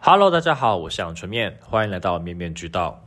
Hello， 大家好，我是杨纯面，欢迎来到面面之道。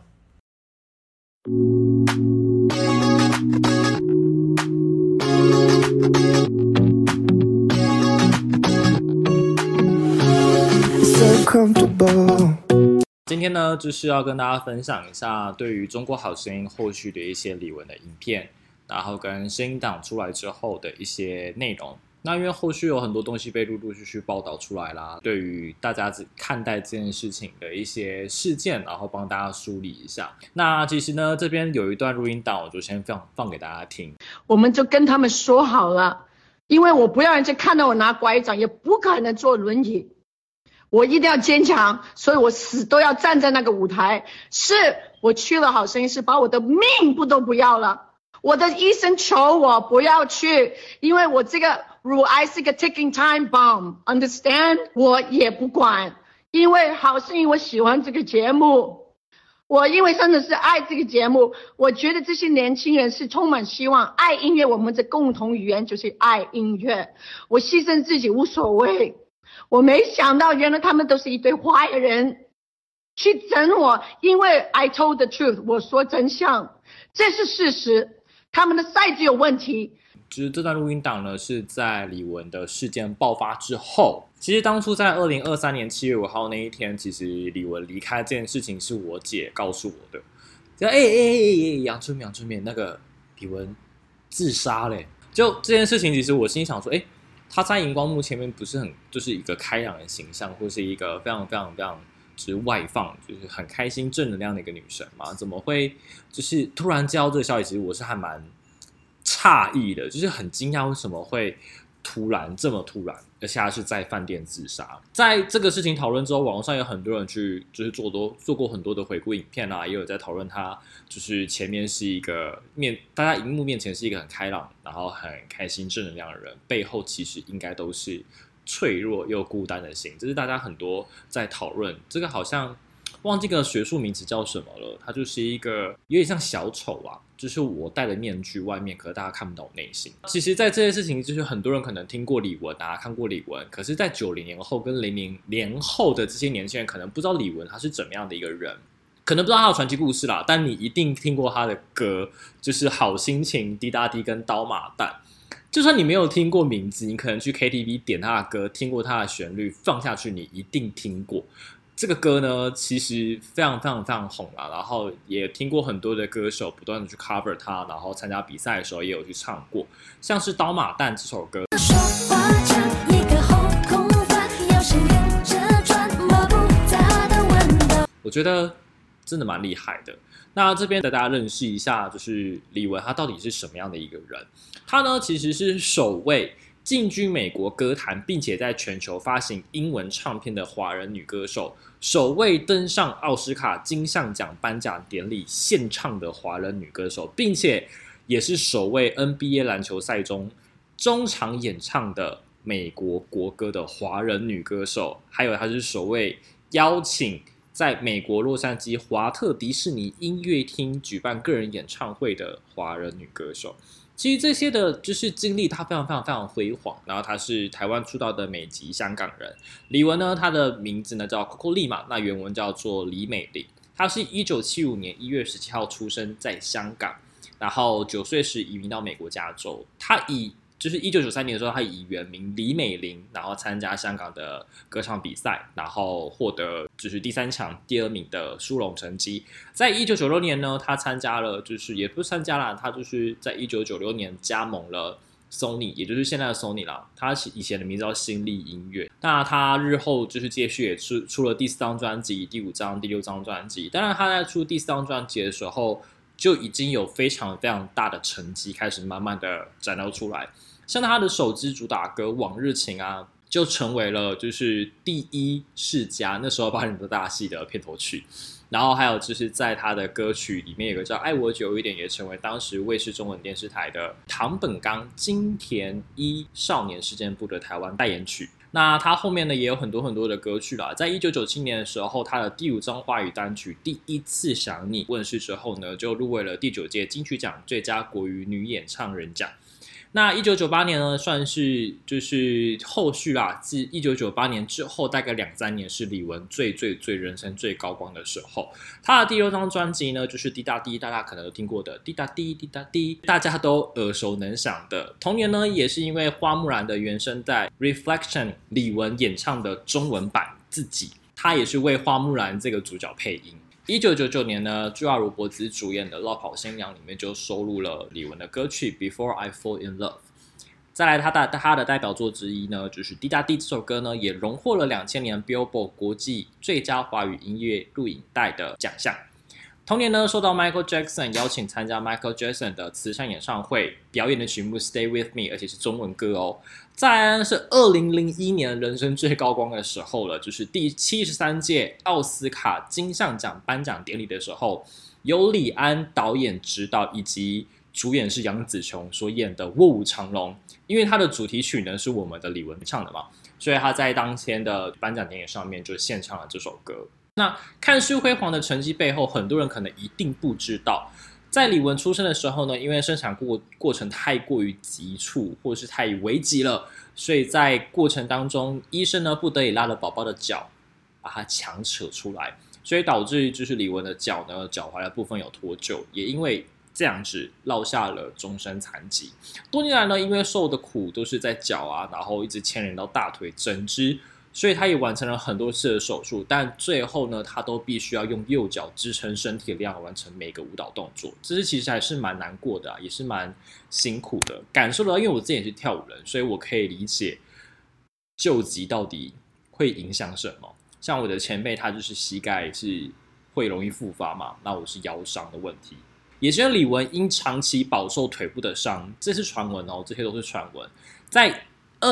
今天呢，就是要跟大家分享一下对于中国好声音后续的一些李玟的影片，然后跟声音档出来之后的一些内容。那因为后续有很多东西被陆陆续续报道出来啦，对于大家看待这件事情的一些事件，然后帮大家梳理一下。那其实呢，这边有一段录音档，我就先放给大家听。 我们就跟他们说好了，因为我不要人家看到我拿拐杖，也不可能坐轮椅，我一定要坚强，所以我死都要站在那个舞台。是我去了好声音，是把我的命都不要了。我的医生求我不要去，因为我这个乳癌是个 ticking time bomb， understand？ 我也不管，因为好声音我喜欢这个节目，我因为真的是爱这个节目，我觉得这些年轻人是充满希望，爱音乐，我们的共同语言就是爱音乐，我牺牲自己无所谓。我没想到原来他们都是一堆坏人去整我，因为 I told the truth， 我说真相，这是事实，他们的赛制有问题。 就是这段录音档呢，是在李玟的事件爆发之后。其实当初在2023年7月5号那一天，其实李玟离开这件事情是我姐告诉我的。杨春勉，那个李玟自杀嘞！就这件事情，其实我心想说，她在荧光幕前面不是很就是一个开朗的形象，或是一个非常就是外放，就是很开心正能量的一个女生嘛？怎么会就是突然接到这个消息？其实我是还蛮诧异的，就是很惊讶为什么会这么突然，而且他是在饭店自杀。在这个事情讨论之后，网络上有很多人去就是做过很多的回顾影片啊，也有在讨论他就是前面是一个大家荧幕面前是一个很开朗，然后很开心正能量的人，背后其实应该都是脆弱又孤单的心。这是大家很多在讨论，这个好像忘记个学术名词叫什么了，它就是一个有点像小丑啊，就是我戴了面具外面，可是大家看不到我内心。其实在这些事情，就是很多人可能听过李玟啊，看过李玟，可是在90年后跟00年后的这些年轻人可能不知道李玟他是怎么样的一个人，可能不知道他的传奇故事啦，但你一定听过他的歌，就是好心情、滴答滴跟刀马旦。就算你没有听过名字，你可能去 KTV 点他的歌，听过他的旋律，放下去你一定听过。这个歌呢，其实非常红啦，然后也听过很多的歌手不断的去 cover 它，然后参加比赛的时候也有去唱过，像是《刀马旦》这首歌。我觉得真的蛮厉害的。那这边带大家认识一下，就是李玟她到底是什么样的一个人？她呢，其实是首位进军美国歌坛，并且在全球发行英文唱片的华人女歌手，首位登上奥斯卡金像奖颁奖典礼献唱的华人女歌手，并且也是首位 NBA 篮球赛中中场演唱的美国国歌的华人女歌手，还有她是首位邀请在美国洛杉矶华特迪士尼音乐厅举办个人演唱会的华人女歌手。其实这些的就是经历，她非常辉煌。然后她是台湾出道的美籍香港人。李玟呢，她的名字呢叫 Coco Lee 嘛，那原文叫做李美玲。她是1975年1月17号出生在香港，然后9岁时移民到美国加州。她就是1993年的时候，她以原名李美玲，然后参加香港的歌唱比赛，然后获得就是第3强第2名的殊荣成绩。在1996年呢，她参加了，就是也不是参加啦，她就是在1996年加盟了 Sony， 也就是现在的 Sony 啦。她以前的名字叫新力音乐。那她日后就是接续也出了第4张专辑、第5张、第6张专辑。当然，她在出第4张专辑的时候，就已经有非常大的成绩开始慢慢的展露出来。像他的首支主打歌《往日情》啊，就成为了就是第一世家那时候8点多大戏的片头曲。然后还有就是在他的歌曲里面有个叫《爱我久一点》，也成为当时卫视中文电视台的唐本刚金田一少年事件簿的台湾代言曲。那他后面呢也有很多的歌曲啦，在1997年的时候，他的第5张华语单曲《第一次想你》问世之后呢，就入围了第9届金曲奖最佳国语女演唱人奖。 那1998年呢，算是就是后续啦，自1998年之后大概2-3年是李玟最人生最高光的时候。他的第6张专辑呢，就是滴答滴，大家可能都听过的滴答滴滴答滴，大家都耳熟能详的。同年呢，也是因为花木兰的原声带 Reflection， 李玟演唱的中文版自己，他也是为花木兰这个主角配音。1999年呢，朱亚如伯子主演的《落跑新娘》里面就收录了李玟的歌曲 Before I Fall in Love。再来他的代表作之一呢，就是《滴答滴》这首歌呢，也荣获了2000年 Billboard 国际最佳华语音乐录影带的奖项。同年呢，受到 Michael Jackson 邀请参加 Michael Jackson 的慈善演唱会，表演的曲目 Stay With Me， 而且是中文歌哦。再来是2001年人生最高光的时候了，就是第73届奥斯卡金像奖颁奖典礼的时候，由李安导演执导以及主演是杨紫琼所演的《卧虎藏龙》，因为它的主题曲呢是我们的李玟唱的嘛，所以他在当天的颁奖典礼上面就献唱了这首歌。那看似辉煌的成绩背后，很多人可能一定不知道，在李玟出生的时候呢，因为生产过程太过于急促，或是太危急了，所以在过程当中，医生呢不得已拉了宝宝的脚，把它强扯出来，所以导致就是李玟的脚呢，脚踝的部分有脱臼，也因为这样子落下了终身残疾。多年来呢，因为受的苦都是在脚啊，然后一直牵连到大腿整只。所以他也完成了很多次的手术，但最后呢，他都必须要用右脚支撑身体的力量完成每个舞蹈动作，这是其实还是蛮难过的也是蛮辛苦的，感受到，因为我自己也是跳舞人，所以我可以理解救急到底会影响什么。像我的前辈，他就是膝盖是会容易复发嘛，那我是腰伤的问题，也是因为李玟因长期饱受腿部的伤，这是传闻哦，这些都是传闻，在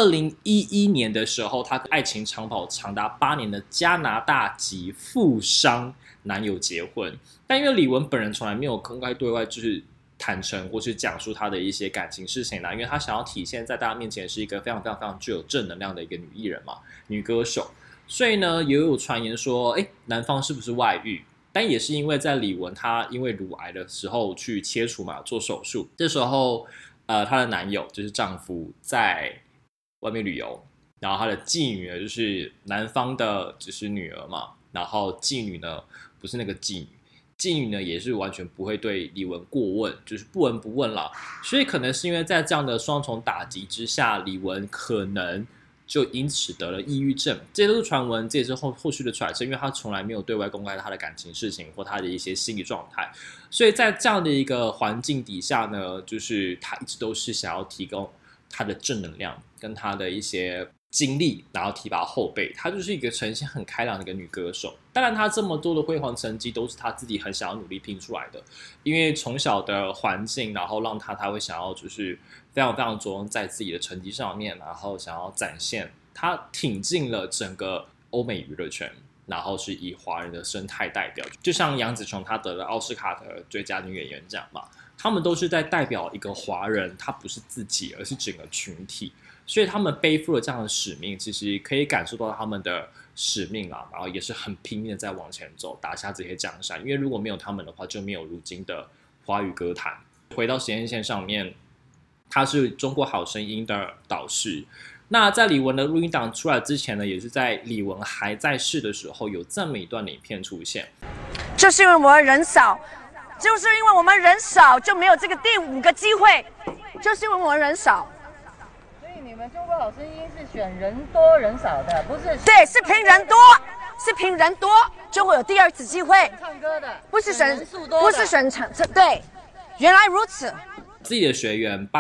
2011年的时候，他跟爱情长跑长达8年的加拿大籍富商男友结婚，但因为李玟本人从来没有公开对外就是坦诚或是讲述他的一些感情事情啦，因为他想要体现在大家面前是一个非常具有正能量的一个女艺人嘛，女歌手，所以呢也有传言说，男方是不是外遇？但也是因为在李玟她因为乳癌的时候去切除嘛，做手术，这时候她的男友就是丈夫在外面旅游，然后他的继女呢就是男方的只是女儿嘛，然后继女呢不是那个继女，继女呢也是完全不会对李玟过问，就是不闻不问啦。所以可能是因为在这样的双重打击之下，李玟可能就因此得了抑郁症，这些都是传闻，这也是后续的揣测，因为他从来没有对外公开他的感情事情或他的一些心理状态，所以在这样的一个环境底下呢，就是他一直都是想要提供他的正能量跟他的一些经历，然后提拔后辈，她就是一个呈现很开朗的一个女歌手。当然她这么多的辉煌成绩都是她自己很想要努力拼出来的，因为从小的环境然后让她会想要就是非常着重在自己的成绩上面，然后想要展现她挺进了整个欧美娱乐圈，然后是以华人的生态代表，就像杨紫琼她得了奥斯卡的最佳女演员奖嘛，他们都是在代表一个华人，他不是自己，而是整个群体，所以他们背负了这样的使命，其实可以感受到他们的使命啦，然后也是很拼命的在往前走，打下这些江山。因为如果没有他们的话，就没有如今的华语歌坛。回到实验线上面，他是中国好声音的导师。那在李玟的录音档出来之前呢，也是在李玟还在世的时候，有这么一段影片出现。 就是因为我们人少，就是因为我们人少，就没有这个第5个机会，就是因为我们人少。 所以你们中国好声音是选人多人少的，不是？ 对，是凭人多，是凭人多就会有第2次机会。 唱歌的， 不是选人数多的， 不是选唱，对，原来如此。 自己的学员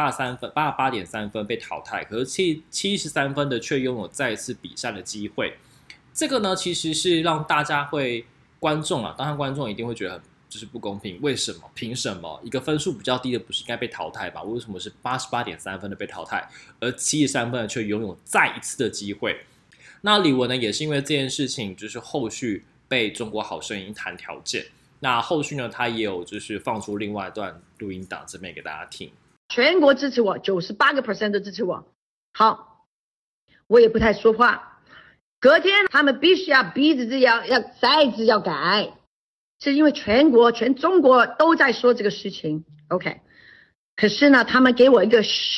88.3分被淘汰，可是73分的却拥有再次比赛的机会。这个呢，其实是让大家会观众啊，当然观众一定会觉得很就是不公平，为什么？凭什么？一个分数比较低的不是应该被淘汰吧？为什么是88.3分的被淘汰，而73分的却拥有再一次的机会？那李玟呢，也是因为这件事情，就是后续被中国好声音谈条件。那后续呢，他也有就是放出另外一段录音档，这边给大家听。 全国支持我，98% 都支持我。好，我也不太说话。隔天他们必须要鼻子要塞子要改，是因为全中国都在说这个事情。OK， 可是呢，他们给我一个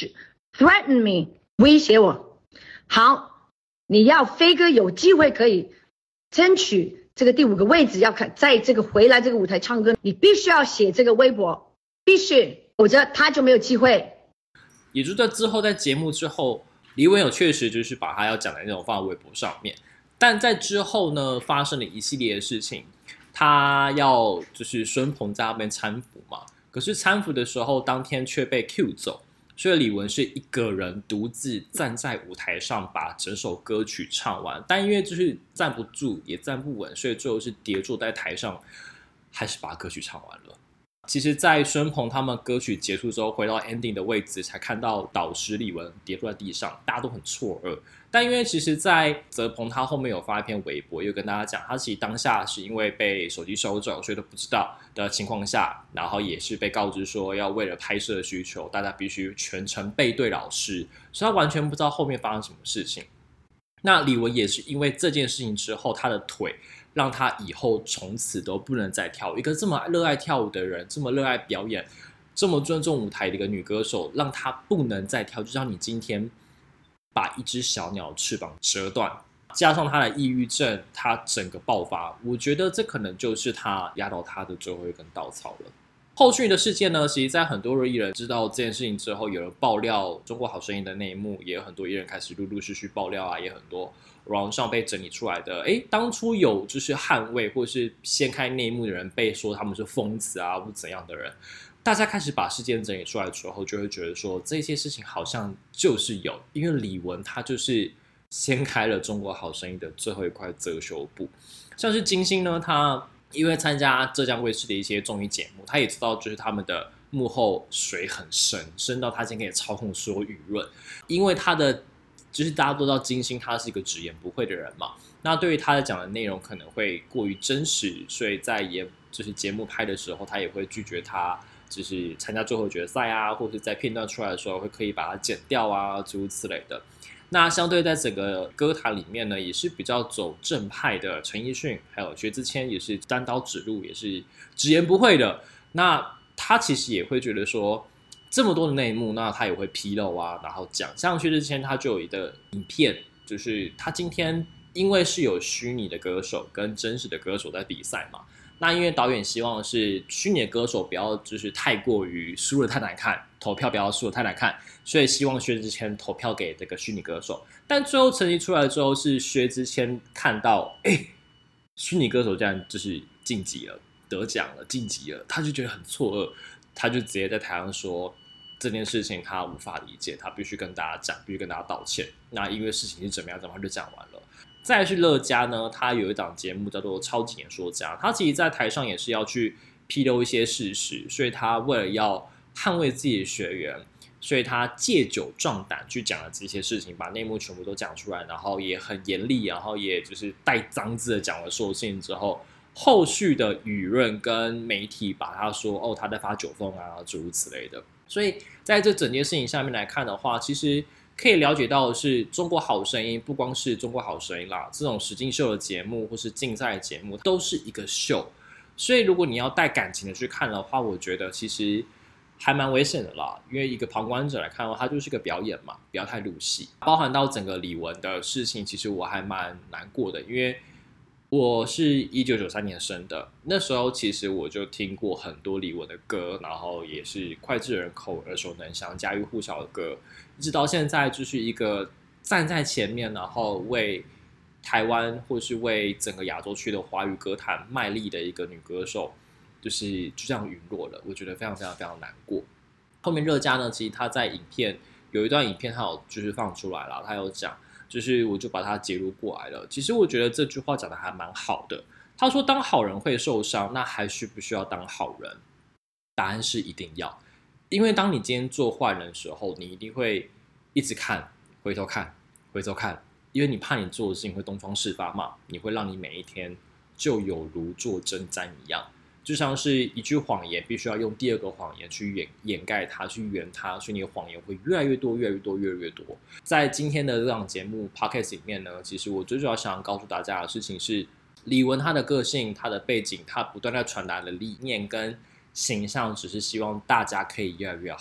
threaten me 威胁我。好，你要飞哥有机会可以争取这个第5个位置，要看在这个回来这个舞台唱歌，你必须要写这个微博，必须，否则他就没有机会。 也就在之后，在节目之后，李文有确实就是把他要讲的内容放在微博上面，但在之后呢，发生了一系列的事情，他要就是孙鹏在那边搀扶嘛，可是搀扶的时候，当天却被 Q 走，所以李玟是一个人独自站在舞台上把整首歌曲唱完，但因为就是站不住也站不稳，所以最后是跌坐在台上，还是把歌曲唱完了。其实在孙鹏他们歌曲结束之后回到 ending 的位置才看到导师李玟跌落在地上，大家都很错愕，但因为其实在泽鹏他后面有发一篇微博，又跟大家讲他其实当下是因为被手机收走所以都不知道的情况下，然后也是被告知说要为了拍摄的需求大家必须全程背对老师，所以他完全不知道后面发生什么事情。那李玟也是因为这件事情之后他的腿让他以后从此都不能再跳舞。一个这么热爱跳舞的人，这么热爱表演，这么尊重舞台的一个女歌手，让她不能再跳，就像你今天把一只小鸟翅膀折断，加上她的抑郁症，她整个爆发，我觉得这可能就是她压倒她的最后一根稻草了。后续的事件呢，其实在很多艺人知道这件事情之后，有人爆料中国好声音的内幕，也有很多艺人开始陆陆续续爆料啊，也很多网上被整理出来的，当初有就是捍卫或是掀开内幕的人被说他们是疯子啊或怎样的人，大家开始把事件整理出来之后，就会觉得说这些事情好像就是有，因为李玟她就是掀开了中国好声音的最后一块遮羞布。像是金星呢，她因为参加浙江卫视的一些综艺节目，他也知道就是他们的幕后水很深，深到他今天可以操控所有舆论。因为他的就是大家都知道金星他是一个直言不讳的人嘛，那对于他的讲的内容可能会过于真实，所以在就是节目拍的时候，他也会拒绝他就是参加最后决赛啊，或者在片段出来的时候会刻意把它剪掉啊，诸如此类的。那相对在整个歌坛里面呢，也是比较走正派的陈奕迅还有薛之谦也是单刀直入，也是直言不讳的。那他其实也会觉得说这么多的内幕，那他也会披露啊，然后讲。像薛之谦他就有一个影片，就是他今天因为是有虚拟的歌手跟真实的歌手在比赛嘛，那因为导演希望是虚拟的歌手不要就是太过于输了太难看，投票不要输了太难看，所以希望薛之谦投票给这个虚拟歌手。但最后成绩出来之后，是薛之谦看到虚拟歌手这样就是晋级了，得奖了，晋级了，他就觉得很错愕，他就直接在台上说这件事情他无法理解，他必须跟大家讲，必须跟大家道歉。那因为事情是怎么样，他就讲完了。再来是乐嘉呢，他有一档节目叫做《超级演说家》，他其实在台上也是要去披露一些事实，所以他为了要捍卫自己的学员，所以他借酒壮胆去讲了这些事情，把内幕全部都讲出来，然后也很严厉，然后也就是带脏字的讲了所有事情之后，后续的舆论跟媒体把他说他在发酒疯啊，诸如此类的。所以在这整件事情下面来看的话，其实可以了解到的是，中国好声音不光是中国好声音啦，这种实境秀的节目或是竞赛的节目都是一个秀，所以如果你要带感情的去看的话，我觉得其实还蛮危险的啦。因为一个旁观者来看的话，它就是个表演嘛，不要太入戏。包含到整个李玟的事情，其实我还蛮难过的，因为我是1993年生的，那时候其实我就听过很多李玟的歌，然后也是脍炙人口、耳熟能详、家喻户晓的歌，一直到现在就是一个站在前面，然后为台湾或是为整个亚洲区的华语歌坛卖力的一个女歌手，就这样陨落了，我觉得非常非常非常难过。后面热嘉呢，其实他在有一段影片他有就是放出来了，他有讲。就是我就把它截录过来了。其实我觉得这句话讲的还蛮好的。他说：“当好人会受伤，那还需不需要当好人？”答案是一定要，因为当你今天做坏人的时候，你一定会一直看，回头看，回头看，因为你怕你做的事情会东窗事发嘛，你会让你每一天就有如坐针毡一样。就像是一句谎言必须要用第二个谎言去掩盖它，去圆它，所以你的谎言会越来越多越来越多越来越多。在今天的这档节目 Podcast 里面呢，其实我最主要想要告诉大家的事情是，李玟她的个性、她的背景、她不断在传达的理念跟形象，只是希望大家可以越来越好，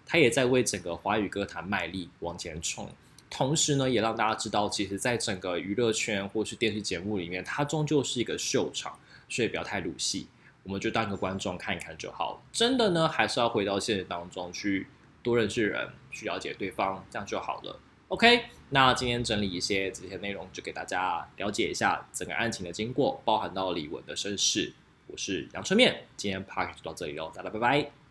他也在为整个华语歌坛卖力往前冲。同时呢，也让大家知道，其实在整个娱乐圈或是电视节目里面，它终究是一个秀场，所以不要太入戏，我们就当个观众看一看就好。真的呢，还是要回到现实当中去多认识人，去了解对方，这样就好了。OK， 那今天整理一些这些内容，就给大家了解一下整个案情的经过，包含到李玟的身世。我是杨春面，今天 Podcast 就到这里喽，大家拜拜。